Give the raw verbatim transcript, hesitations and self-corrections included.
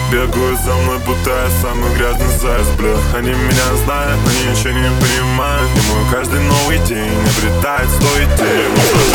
бегают за мной, будто я самый грязный заяц, бля. Они меня знают, но ничего не понимают. И мой каждый новый день обретает сто идей.